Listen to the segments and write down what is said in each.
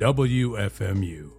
WFMU.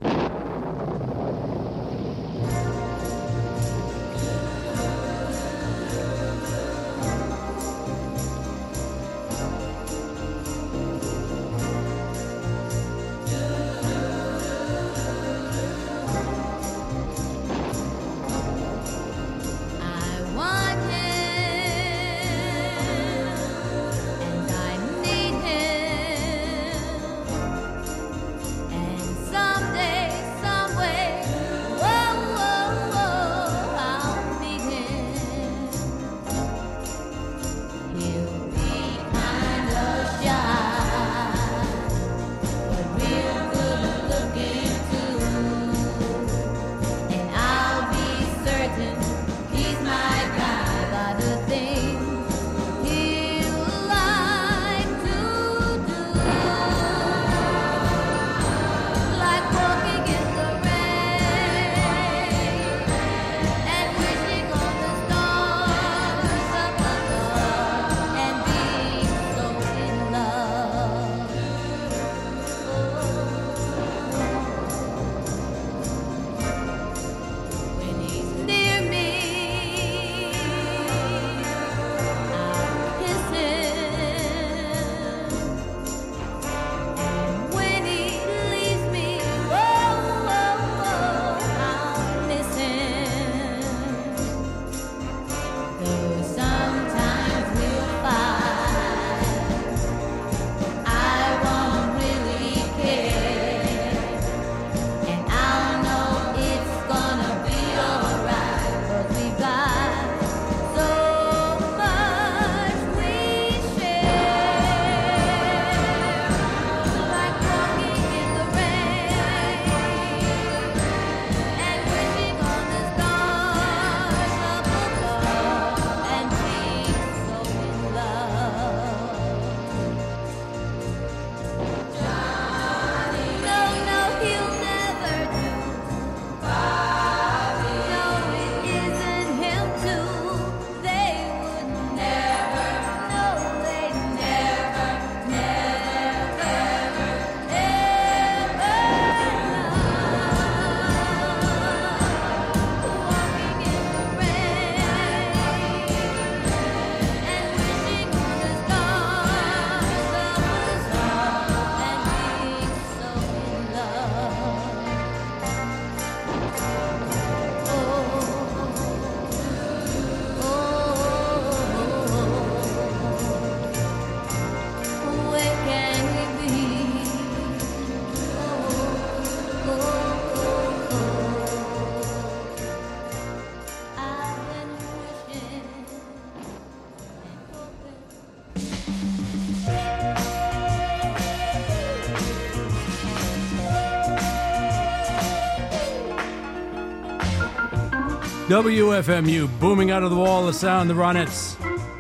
WFMU, booming out of the wall of sound, the Ronettes,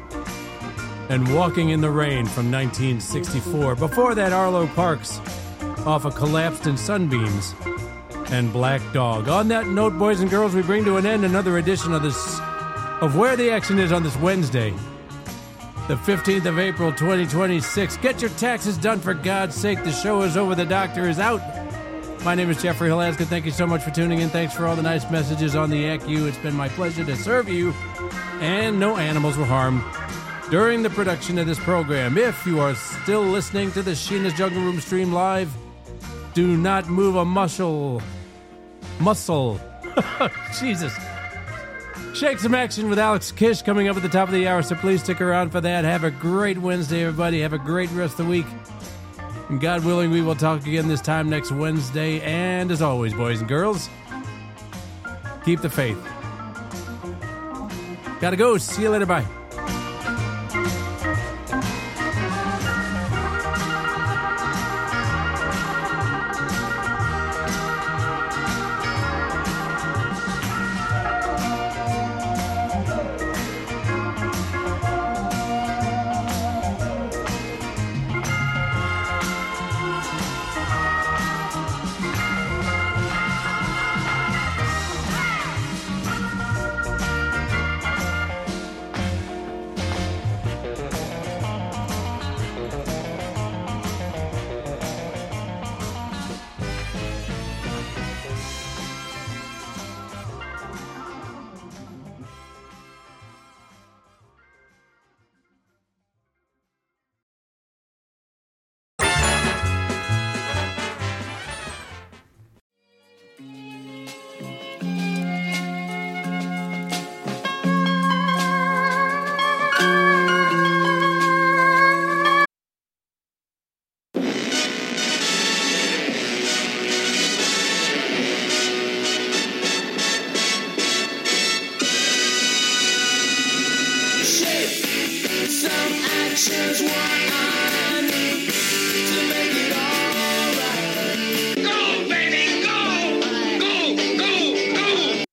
and Walking in the Rain from 1964. Before that, Arlo Parks off of Collapsed in Sunbeams and Black Dog. On that note, boys and girls, we bring to an end another edition of Where the Action Is on this Wednesday, the 15th of April, 2026. Get your taxes done, for God's sake. The show is over. The doctor is out. My name is Jeffrey Halaska. Thank you so much for tuning in. Thanks for all the nice messages on the ACU. It's been my pleasure to serve you, and no animals were harmed during the production of this program. If you are still listening to the Sheena's Jungle Room stream live, do not move a muscle. Jesus. Shake some action with Alex Kish coming up at the top of the hour, so please stick around for that. Have a great Wednesday, everybody. Have a great rest of the week. And God willing, we will talk again this time next Wednesday. And as always, boys and girls, keep the faith. Gotta go. See you later. Bye. Says what I need to make it all right. Go, baby, go! Go, go, go!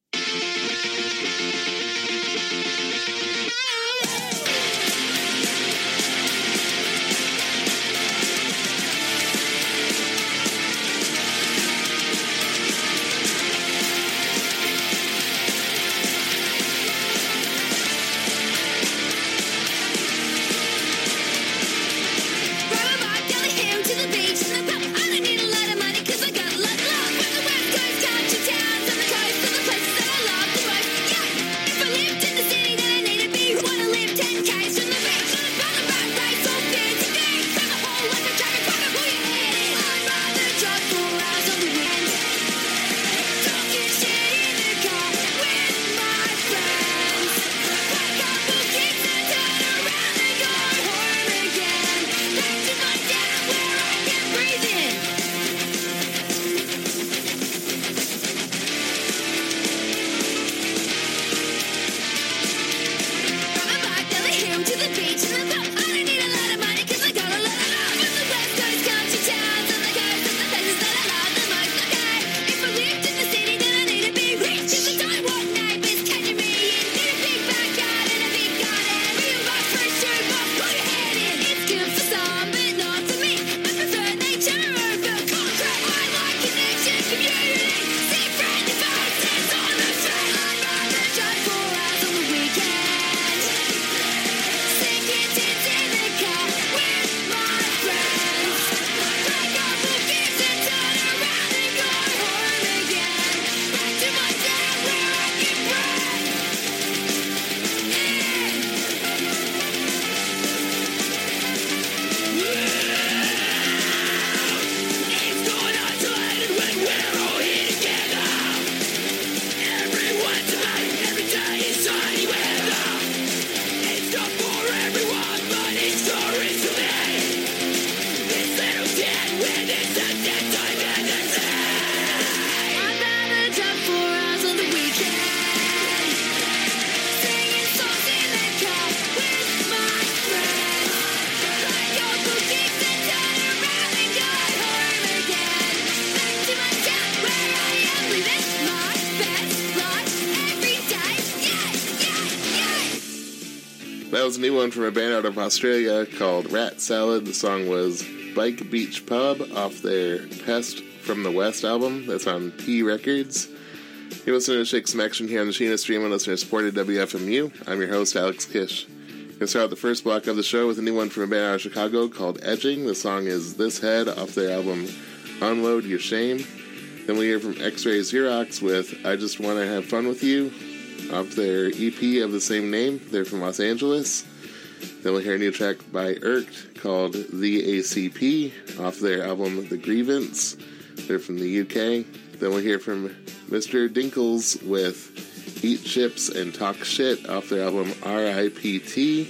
That was a new one from a band out of Australia called Rat Salad. The song was Bike Beach Pub off their Pest from the West album. That's on P Records. You're listening to Shake Some Action here on the Sheena Stream and listener-supported WFMU. I'm your host, Alex Kish. We're going to start out the first block of the show with a new one from a band out of Chicago called Edging. The song is This Head off their album Unload Your Shame. Then we'll hear from X-Ray Xerox with I Just Want to Have Fun With You off their EP of the same name. They're from Los Angeles. Then we'll hear a new track by Irked called The ACP off their album The Grievance. They're from the UK. Then we'll hear from Mr. Dinkles with Eat Chips and Talk Shit off their album R.I.P.T.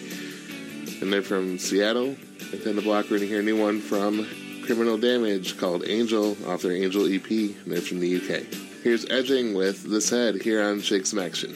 And they're from Seattle. And then the block we're going to hear a new one from Criminal Damage called Angel off their Angel EP. And they're from the UK. Here's Edging with This Head here on Shake Some Action.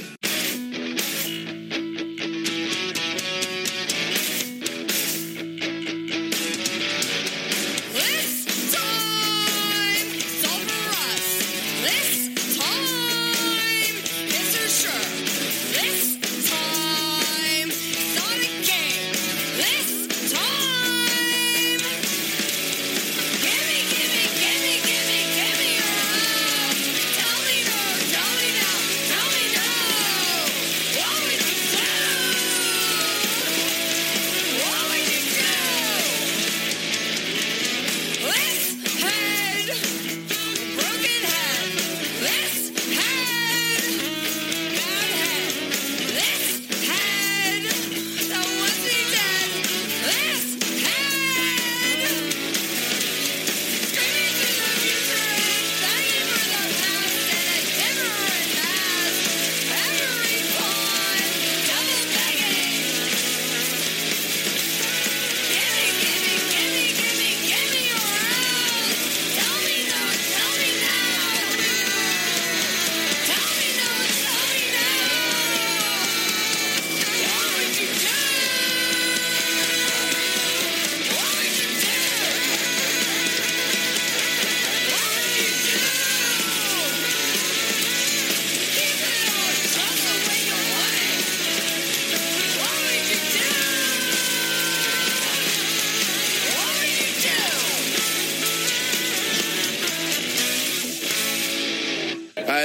Tell me no.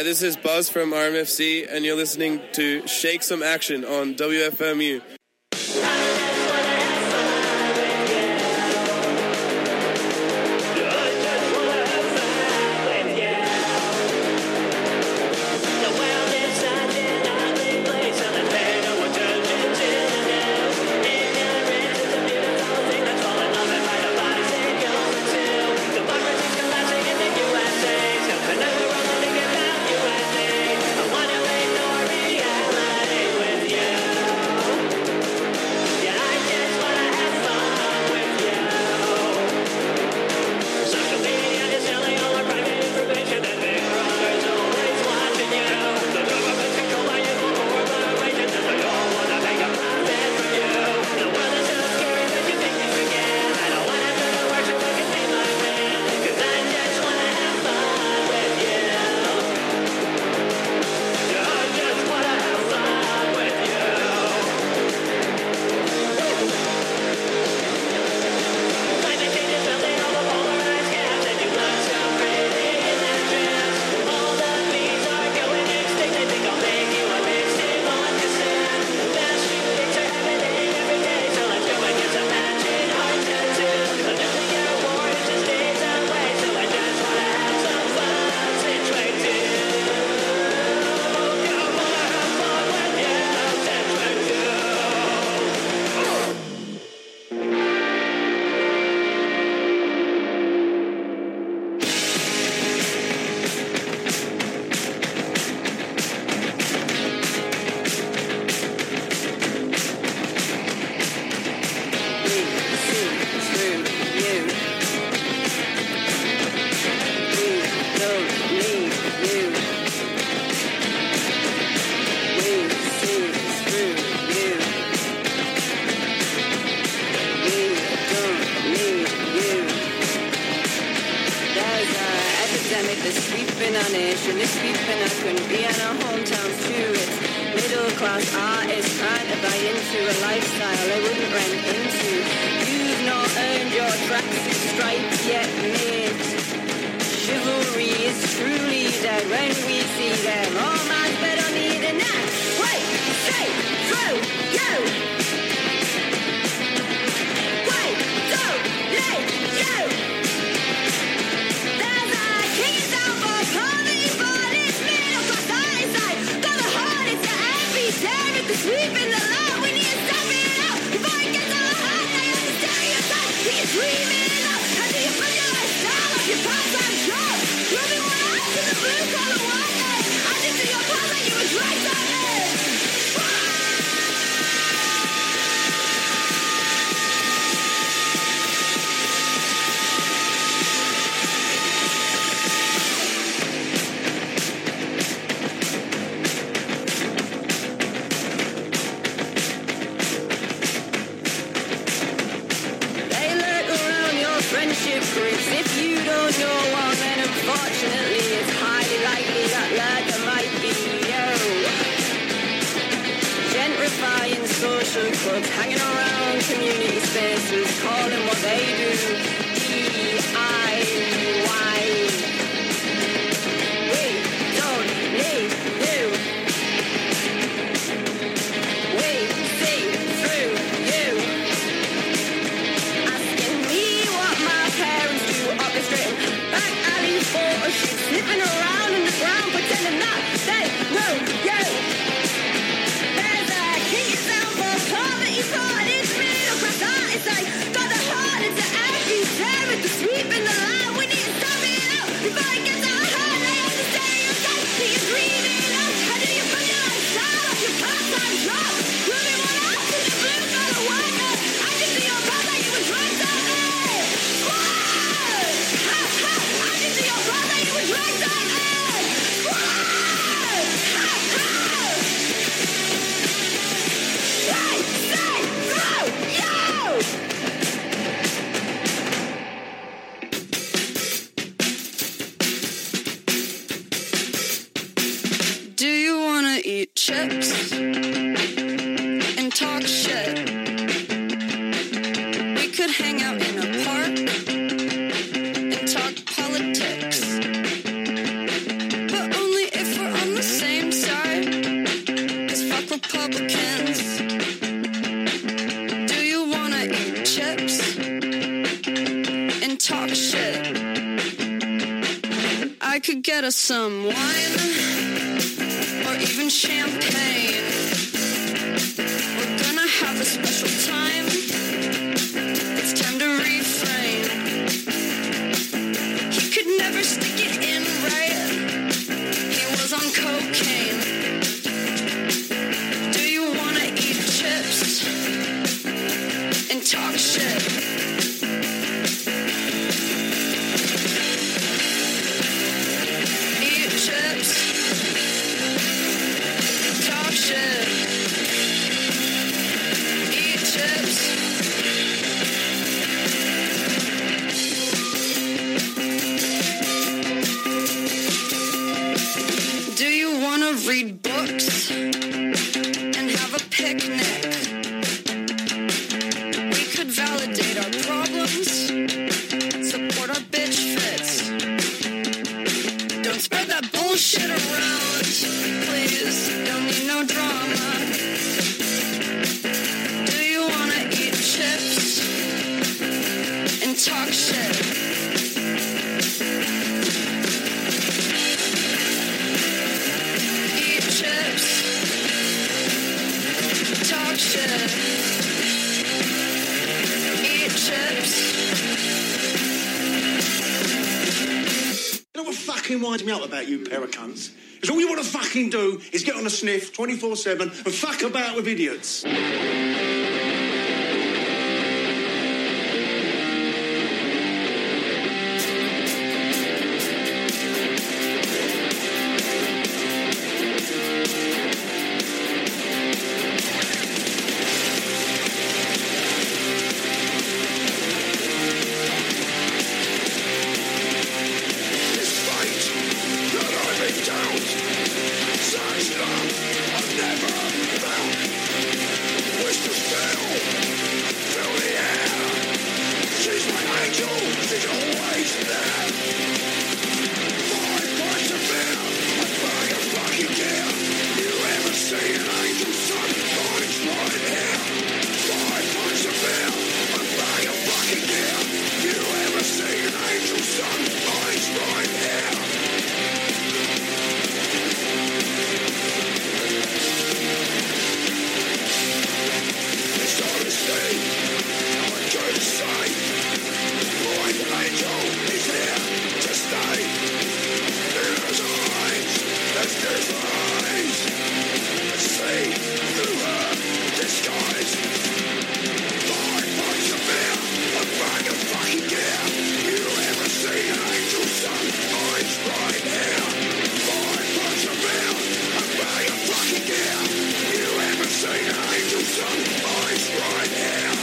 Hi, this is Buzz from RMFC, and you're listening to Shake Some Action on WFMU. But only if I could get us some wine or even champagne. We're gonna have a special time. It's time to refrain. He could never stick it in right. He was on cocaine. Do you wanna eat chips and talk shit? Eat chips, talk shit. Eat chips. Do you wanna read books and have a picnic? We could validate our problems, support our bitch fits. Don't spread that bullshit around, please. Don't need no drama. Do you wanna eat chips and talk shit? Eat chips, talk shit. Eat chips. You know what fucking winds me up about you pair of cunts? Is all you want to fucking do is get on a sniff 24/7 and fuck about with idiots. This fight that I've endured, such love I've never felt. Wish to still fill the air. She's my angel, she's always there. 5 pints of beer, a bag of fucking gear. You ever see an angel son? Mine's right here. 5 pints of beer, a bag of fucking gear. You ever see an angel son? Mine's right here. It's honesty, I could say. My angel is here to stay. In his eyes, there's disguise. See through her disguise. 5 pints of beer, a bag of fucking gear. You ever see an angel son? Mine's right here. 5 pints of beer, a bag of fucking gear. You ever see an angel son? Mine's right here.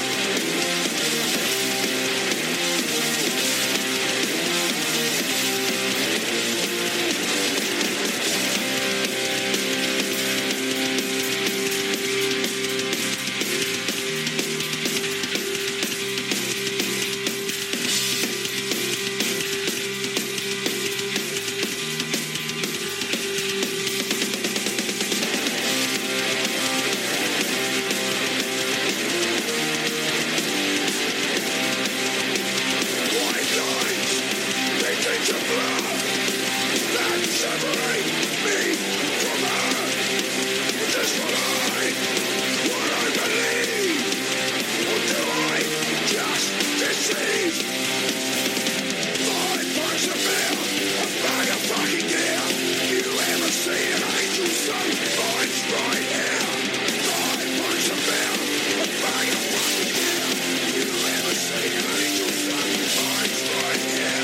White lines begin to blur that separate me from her. Just what I believe, or do I just deceive? 5 pints of beer, a bag of fucking gear. You ever see an angel son? Mine's right here. 5 pints of beer, a bag of fucking gear. You ever see an angel son? Mine's right here.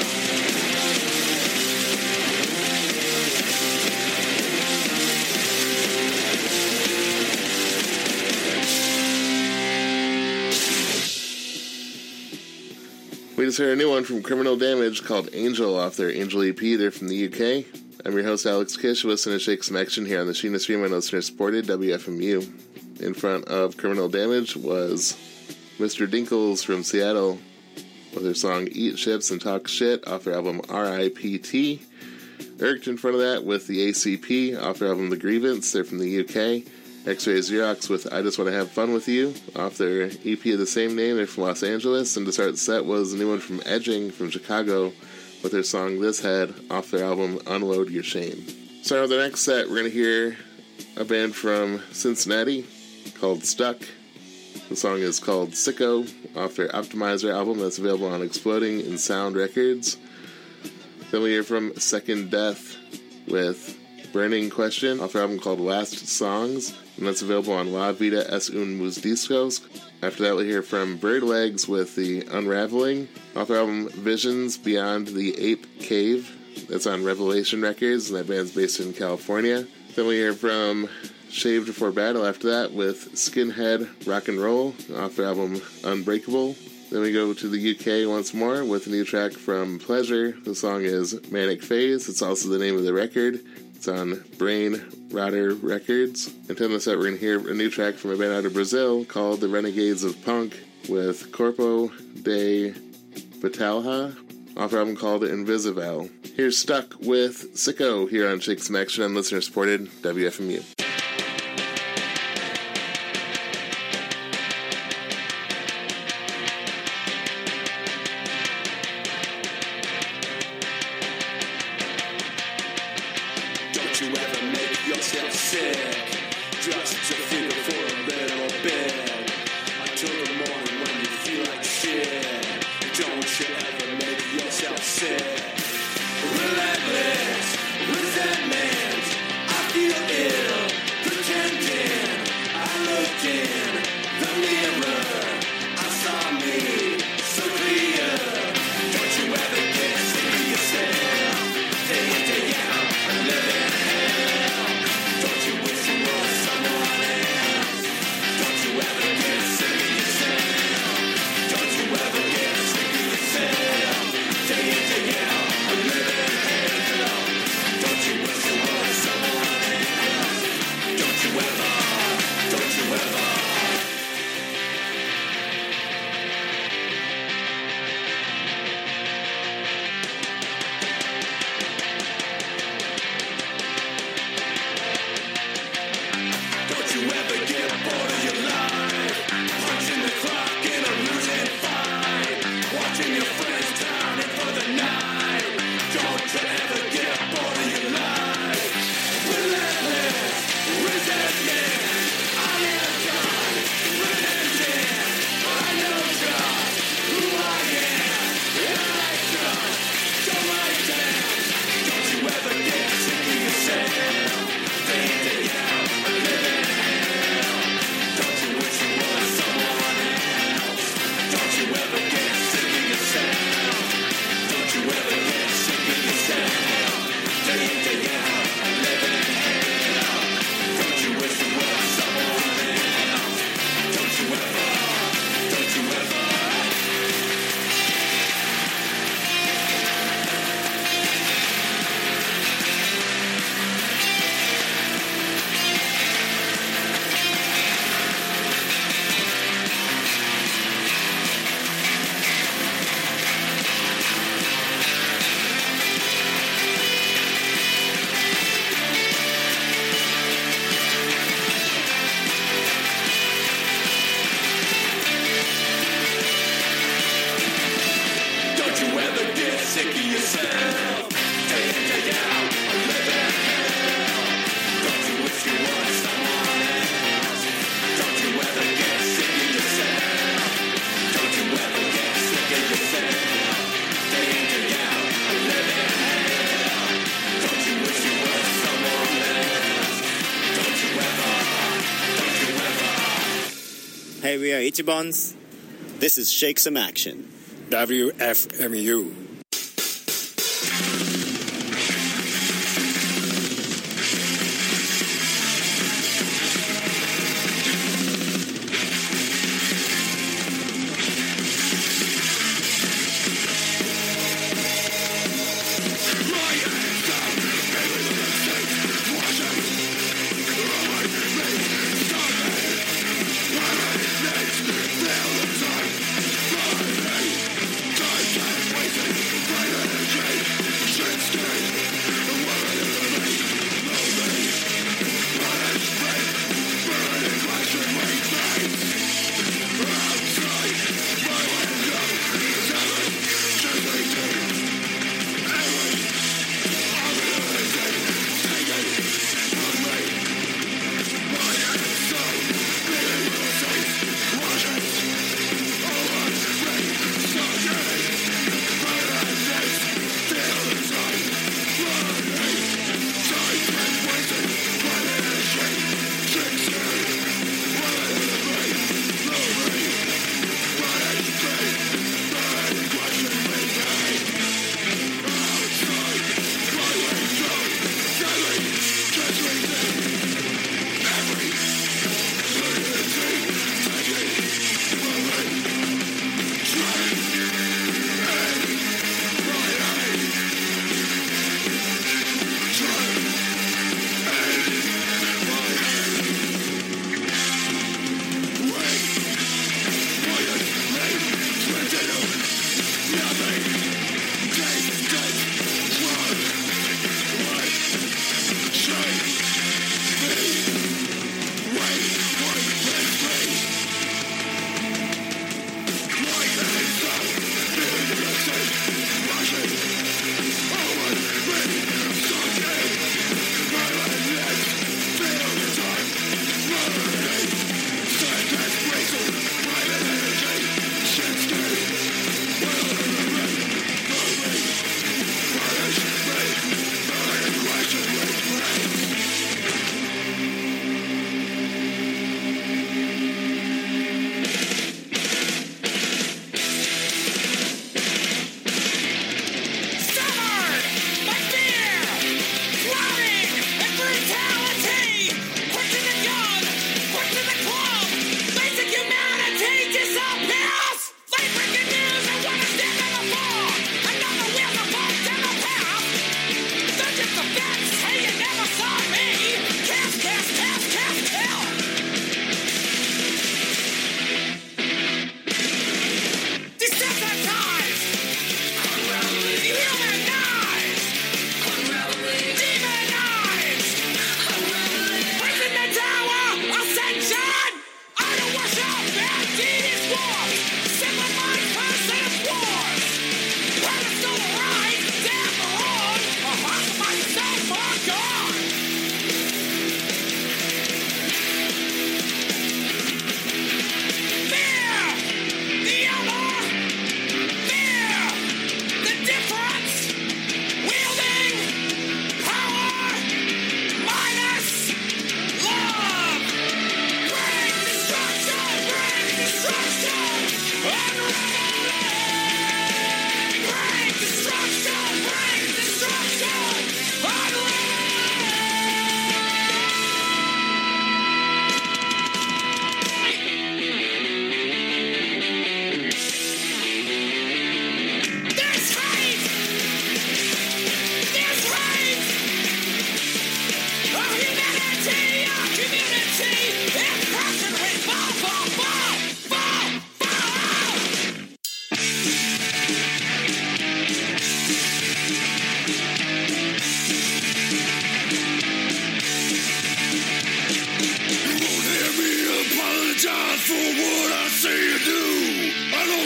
We just heard a new one from Criminal Damage called Angel off their Angel EP. They're from the UK. I'm your host, Alex Kish. Listen to Shake Some Action here on the Sheena Stream and listener supported WFMU. In front of Criminal Damage was Mr. Dinkles from Seattle with their song Eat Chips and Talk Shit off their album R.I.P.T. Irked in front of that with the ACP off their album The Grievance. They're from the UK. X-Ray Xerox with I Just Want to Have Fun With You off their EP of the same name. They're from Los Angeles. And to start the set was a new one from Edging from Chicago with their song This Head off their album Unload Your Shame. So with the next set, we're going to hear a band from Cincinnati called Stuck. The song is called Sicko off their Optimizer album that's available on Exploding in Sound Records. Then we hear from Second Death with Burning Question off their album called Last Songs, and that's available on La Vida es un Musdiscos. After that, we'll hear from Bird Legs with The Unraveling off their album Visions Beyond the Ape Cave. That's on Revelation Records, and that band's based in California. Then we hear from Shaved Before Battle after that with Skinhead Rock and Roll off their album Unbreakable. Then we go to the UK once more with a new track from Pleasure. The song is Manic Phase. It's also the name of the record. It's on Brain Rotter Records. And to the set, we're going to hear a new track from a band out of Brazil called The Renegades of Punk with Corpo de Batalha off their album called Invisivel. Here's Stuck with Sicko here on Shake Some Action on listener-supported WFMU. Don't you ever make yourself sick, just to feel for a little bit, until the morning when you feel like shit. Don't you ever make yourself sick. Relentless resentment, I feel ill, pretending I looked in the mirror, I saw me so clear. Don't you ever get sick of yourself, day in, day out, living hell. Don't you wish you were someone else? Don't you ever get sick of yourself? Don't you ever get sick of yourself, day in, day out, living hell. Don't you wish you were someone else? Don't you ever, don't you ever. Don't you ever get bored of your life, punching the clock in a losing fight, watching your friends drowning for the night. Don't you ever get bored of your life. Relentless resentment, I am done pretending I know just who I am, and I just don't like them. Don't you ever get sick of yourself, day in, day out, living hell. Don't you wish you were someone else? Don't you ever get sick of yourself? Don't you ever get sick of yourself, day in, day out, living hell. Don't you wish you were someone else? Don't you ever, don't you ever. Don't you ever get sick of yourself, day in, day out, living hell. Don't you wish you were someone else? Don't you ever get sick of yourself? Don't you ever get sick of yourself, day in, day out, living hell. Don't you wish you were someone else? Don't you ever, don't you ever. Hey, we are Ichibons. This is Shake Some Action. WFMU. Feel the time, time, wasted.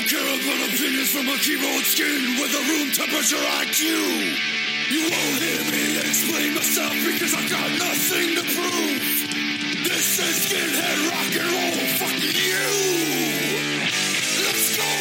care about opinions from a keyboard skin with a room temperature IQ. You won't hear me explain myself because I've got nothing to prove. This is skinhead rock and roll. Fuck you. Let's go.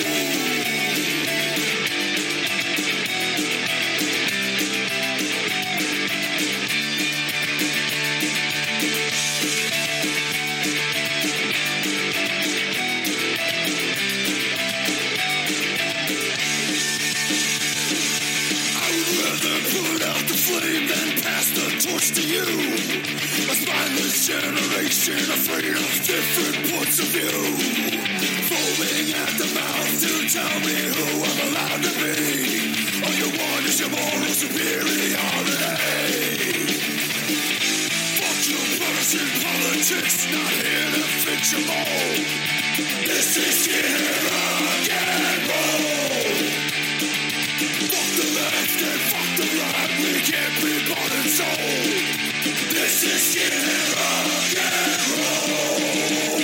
Put out the flame, then pass the torch to you. A spineless generation afraid of different points of view. Foaming at the mouth to tell me who I'm allowed to be. All you want is your moral superiority. Fuck your partisan politics, not here to fix your mold. This is rock and roll. Fuck the left and fuck the right, we can't be bought and sold. This is rock and roll.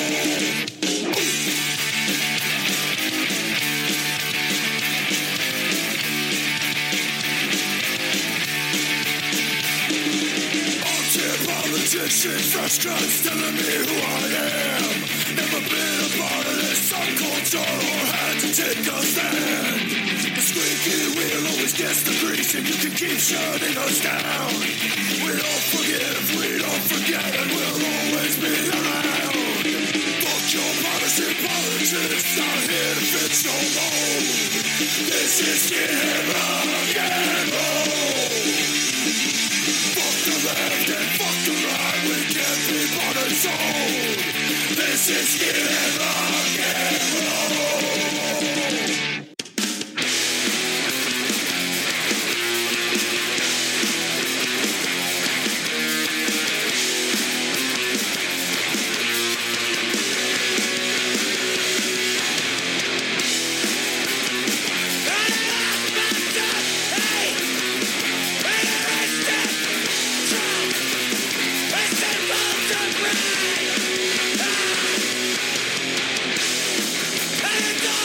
Politicians, fresh cuts telling me who I am. Never been a part of this subculture or had to take a stand. The squeaky wheel always gets the grease and you can keep shutting us down. We don't forgive, we don't forget, and we'll always be around. Fuck your partisan politics, not here to fix your mold. This is rock and roll. Fuck the left and fuck the right, we can't be bought and sold. This is rock and roll. And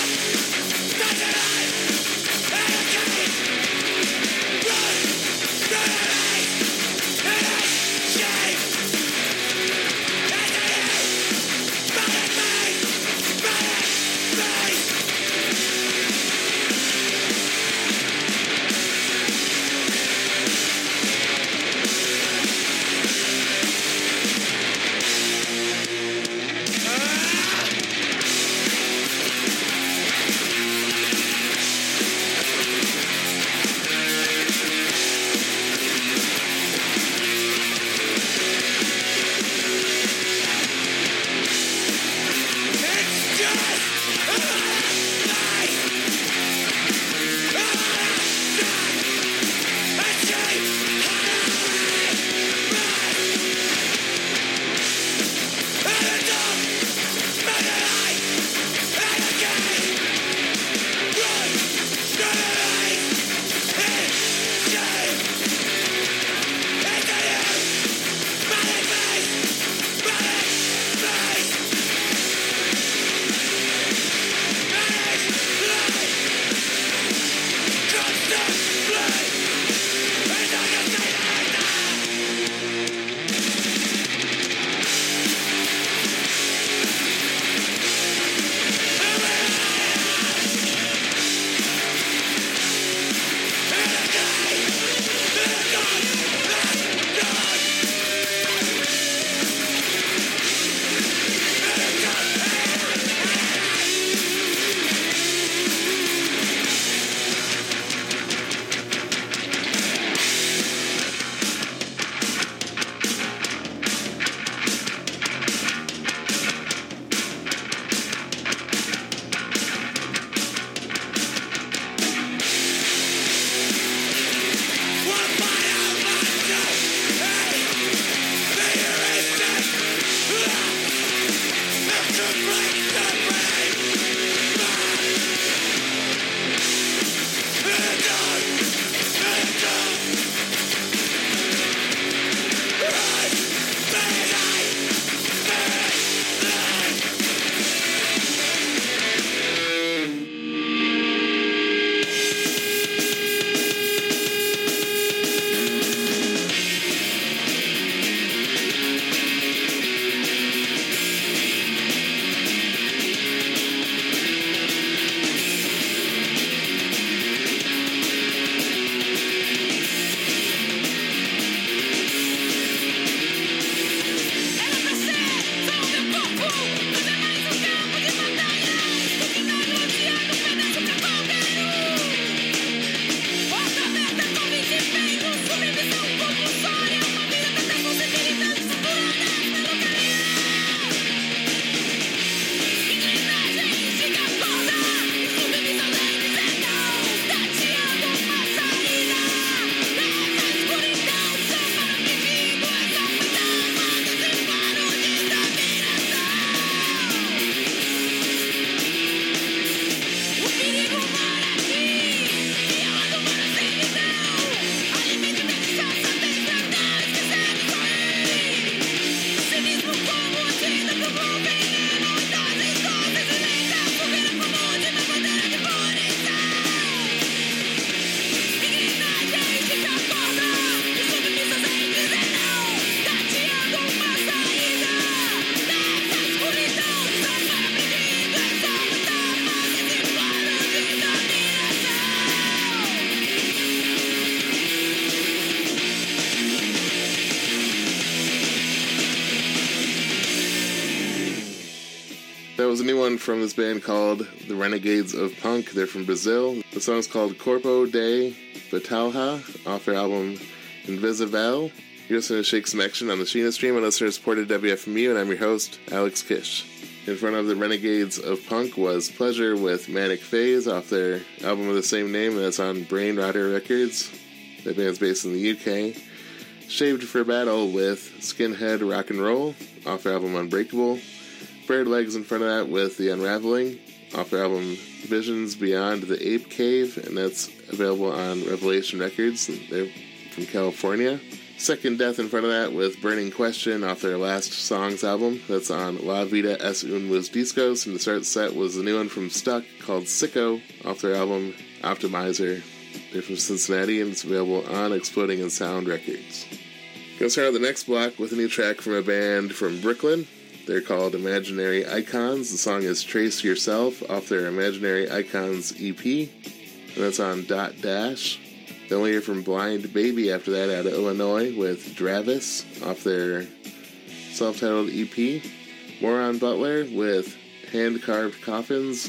new one from this band called The Renegades of Punk. They're from Brazil. The song's called Corpo de Batalha off their album Invisivel. You're listening to Shake Some Action on the Sheena Stream and listener-supported WFMU, and I'm your host, Alex Kish. In front of The Renegades of Punk was Pleasure with Manic Phase off their album of the same name, and that's on Brain Rotter Records. That band's based in the UK. Shaved for Battle with Skinhead Rock and Roll off their album Unbreakable. Bird Legs in front of that with The Unraveling off their album Visions Beyond the Ape Cave, and that's available on Revelation Records. They're from California. Second Death in front of that with Burning Question off their Last Songs album. That's on La Vida es un Mus Discos. And the start set was the new one from Stuck called Sicko off their album Optimizer. They're from Cincinnati and it's available on Exploding in Sound Records. Gonna start out the next block with a new track from a band from Brooklyn. They're called Imaginary Icons. The song is Trace Yourself off their Imaginary Icons EP. And that's on Dot Dash. Then we'll hear from Blind Baby after that out of Illinois with Dravis off their self-titled EP. Moron Butler with Hand-Carved Coffins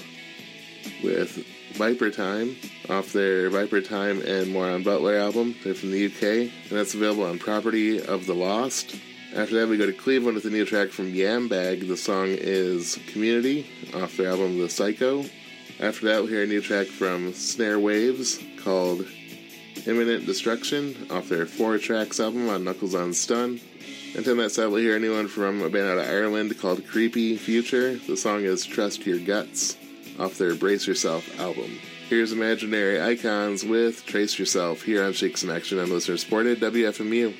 with Viper Time off their Viper Time and Moron Butler album. They're from the UK, and that's available on Property of the Lost. After that, we go to Cleveland with a new track from Yambag. The song is Community off their album The Psycho. After that, we'll hear a new track from Snare Waves called Imminent Destruction off their 4 Tracks album on Knuckles on Stun. And then that set, we'll hear a new one from a band out of Ireland called Creepy Future. The song is Trust Your Guts off their Brace Yourself album. Here's Imaginary Icons with Trace Yourself here on Shake Some Action on listener supported WFMU.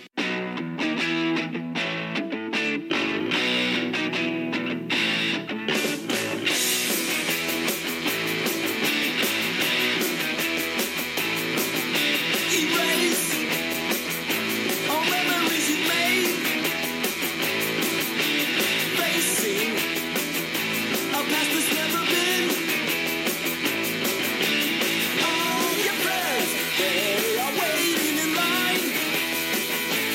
All your friends, they are waiting in line.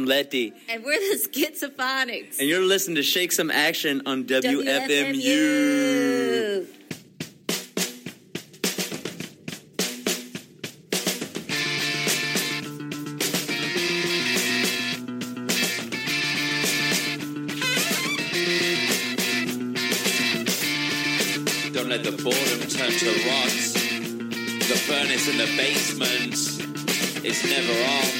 I'm Letty. And we're the Schizophonics. And you're listening to Shake Some Action on WFMU. WFMU. Don't let the boredom turn to rot. The furnace in the basement is never off.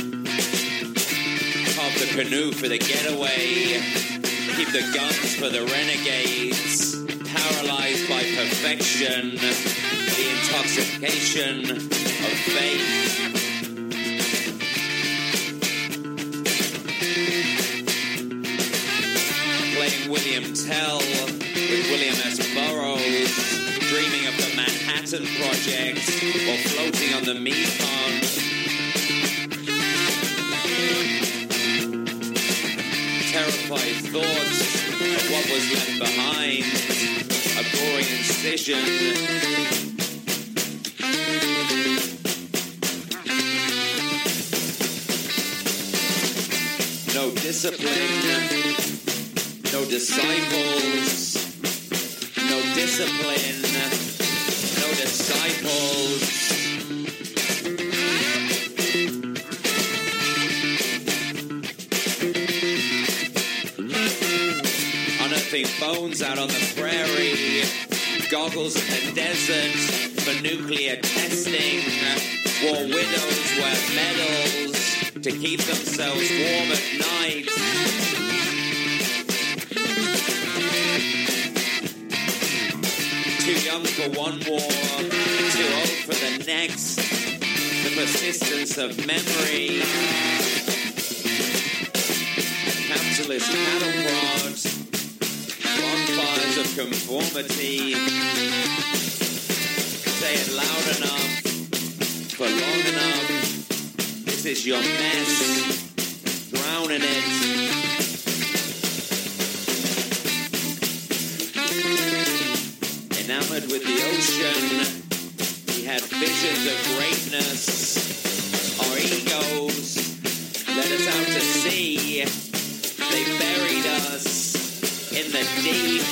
Carve the canoe for the getaway. Keep the guns for the renegades. Paralyzed by perfection. The intoxication of faith. Playing William Tell with William S. Burroughs, dreaming of the Manhattan Project while floating on the Mekong. Terrified thoughts of what was left behind, a gory incision. No discipline, no disciples. No discipline, no disciples. Unearthing bones out on the prairie. Goggles in the desert for nuclear testing. War widows wear medals to keep themselves warm at night. Too young for one war, too old for the next. The persistence of memory. Capitalist cattle prod. Bonfires of conformity. Say it loud enough, for long enough. This is your mess. Drown in it. Enamored with the ocean, we had visions of greatness. Our egos led us out to sea. They buried us in the deep.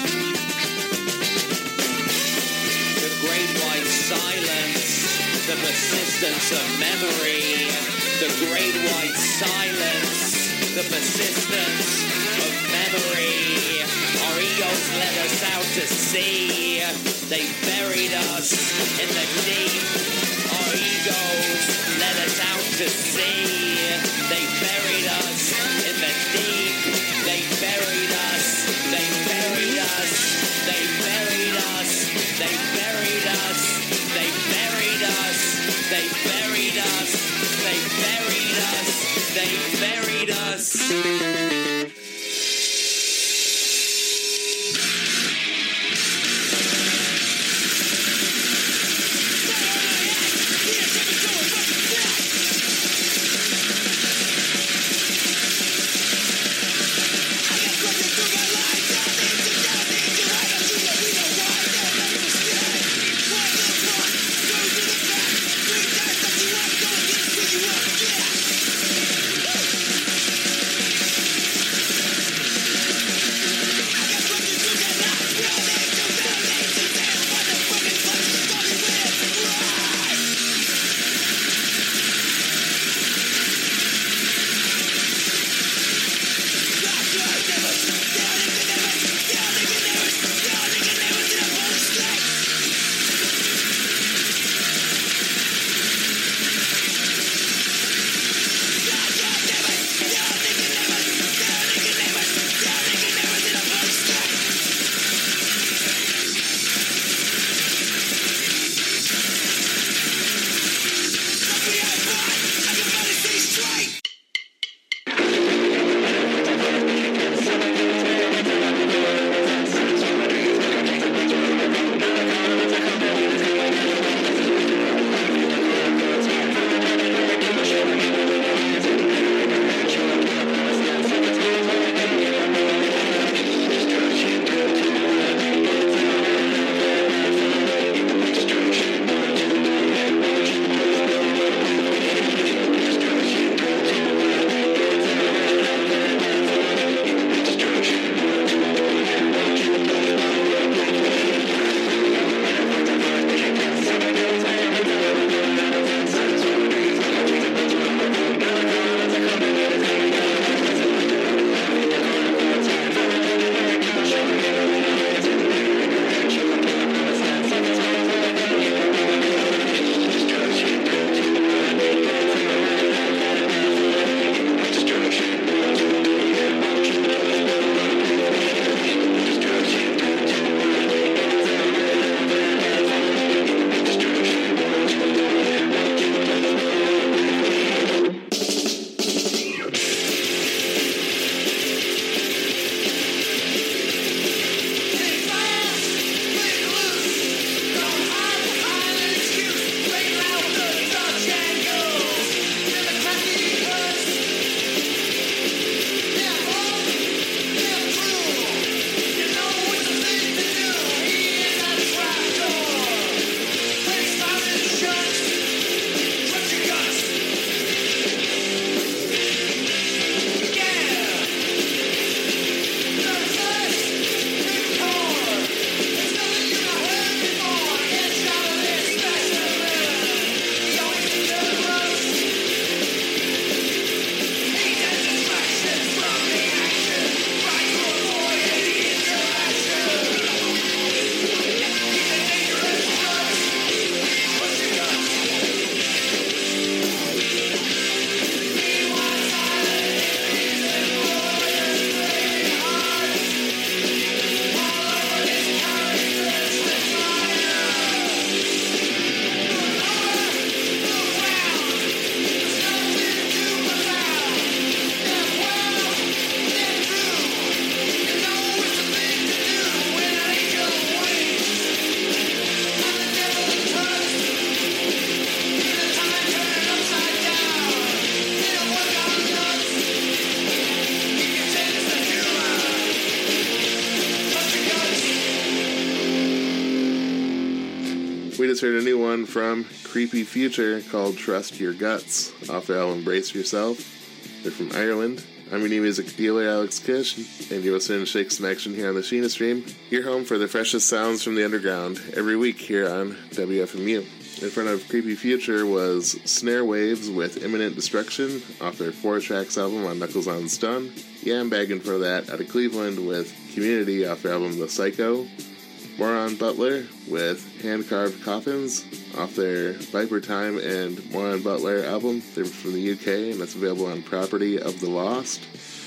The great white silence, the persistence of memory. The great white silence, the persistence of memory. Our egos led us out to sea. They buried us in the deep. Our egos led us out to sea. They buried us in the deep. They buried us. They buried us. They buried us. They buried us. They buried us. They buried us. They buried us. They buried us. just heard a new one from Creepy Future called Trust Your Guts off their album Brace Yourself. They're from Ireland. I'm your new music dealer, Alex Kish, and you're listening to Shake Some Action here on the Sheena Stream. Your home for the freshest sounds from the underground every week here on WFMU. In front of Creepy Future was Snare Waves with Imminent Destruction off their 4 Tracks album on Knuckles on Stun. Yam Bag in front of that out of Cleveland with Community off their album The Psycho. Moron Butler with Hand Carved Coffins off their Viper Time and Moron Butler album. They're from the UK, and that's available on Property of the Lost.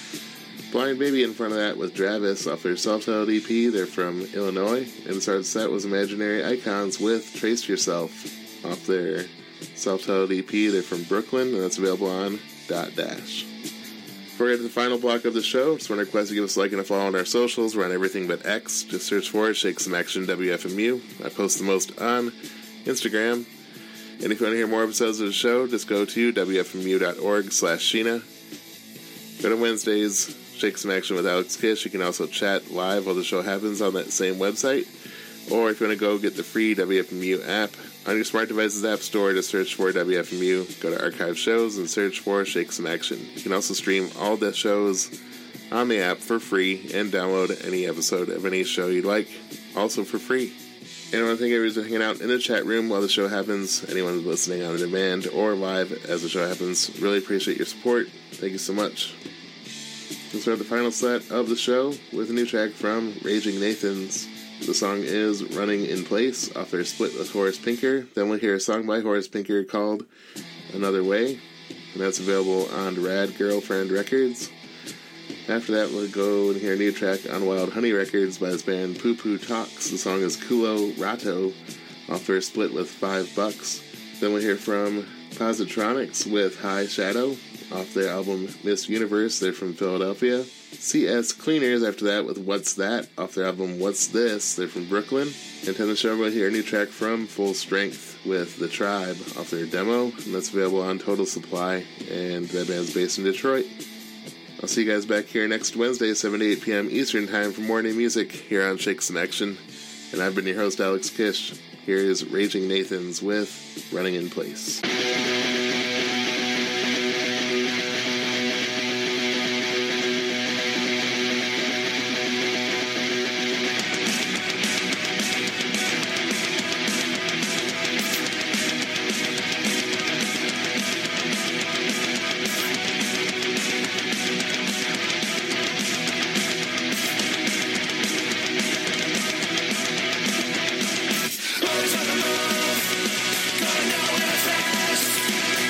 Blind Baby in front of that with Dravis off their self-titled EP. They're from Illinois. And the start of the set was Imaginary Icons with Trace Yourself off their self-titled EP. They're from Brooklyn, and that's available on Dot Dash. Before we get to the final block of the show, just want to request you give us a like and a follow on our socials. We're on everything but X. Just search for Shake Some Action WFMU. I post the most on Instagram. And if you want to hear more episodes of the show, just go to wfmu.org/Sheena. Go to Wednesdays, Shake Some Action with Alex Kish. You can also chat live while the show happens on that same website. Or if you want to go get the free WFMU app on your smart device's app store, just search for WFMU, go to archive shows, and search for Shake Some Action. You can also stream all the shows on the app for free and download any episode of any show you'd like, also for free. And I want to thank everyone for hanging out in the chat room while the show happens, anyone who's listening on demand or live as the show happens. Really appreciate your support. Thank you so much. We'll start the final set of the show with a new track from Raging Nathans. The song is Running in Place off their split with Horace Pinker. Then we'll hear a song by Horace Pinker called Another Way, and that's available on Rad Girlfriend Records. After that, we'll go and hear a new track on Wild Honey Records by this band Poo Poo Talks. The song is Kulo Rato off their split with $5. Then we'll hear from Positronics with High Shadow off their album Miss Universe. They're from Philadelphia. CS Cleaners after that with What's That off their album What's This. They're from Brooklyn. And to the show, we'll hear a new track from Full Strength with The Tribe off their demo, and that's available on Total Supply, and that band's based in Detroit. I'll see you guys back here next Wednesday, 7 to 8 p.m. Eastern Time for more new music here on Shake Some Action. And I've been your host, Alex Kish. Here is Raging Nathans with Running in Place. Always on the move, gonna know when it's fast.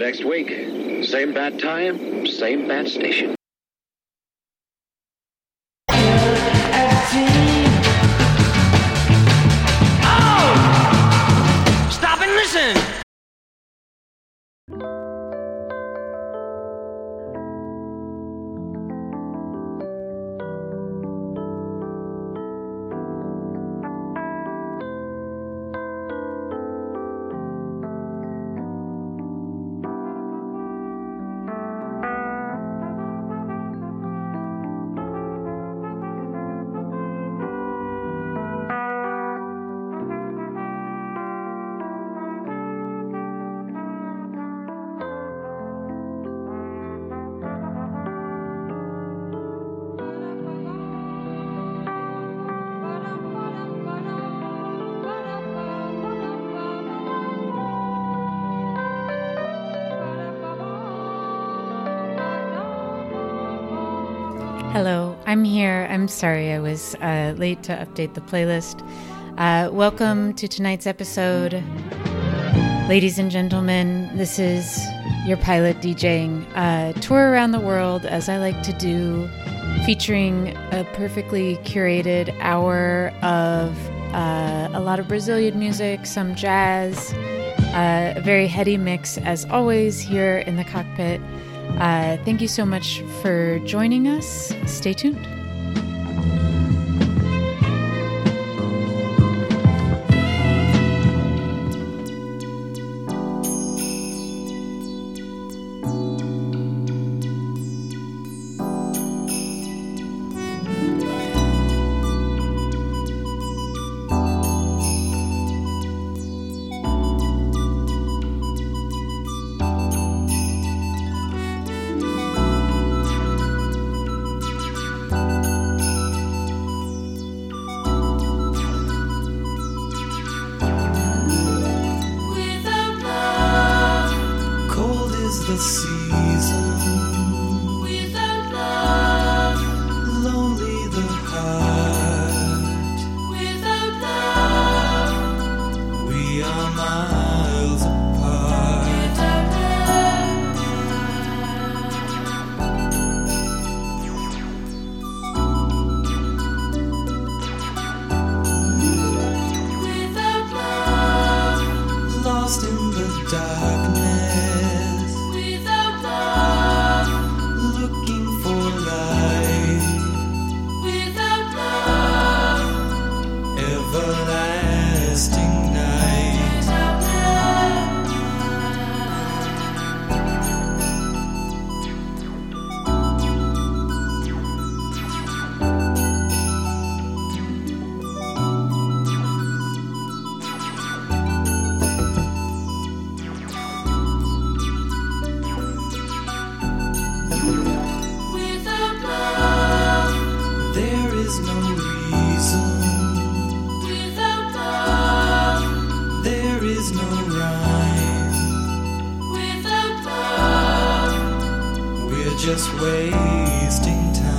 next week. Same bat time, same bat station. Oh! Stop and listen! Hello, I'm here. I'm sorry I was late to update the playlist. Welcome to tonight's episode. Ladies and gentlemen, this is your pilot DJing tour around the world, as I like to do, featuring a perfectly curated hour of a lot of Brazilian music, some jazz, a very heady mix, as always, here in the cockpit. Thank you so much for joining us. Stay tuned. Just wasting time.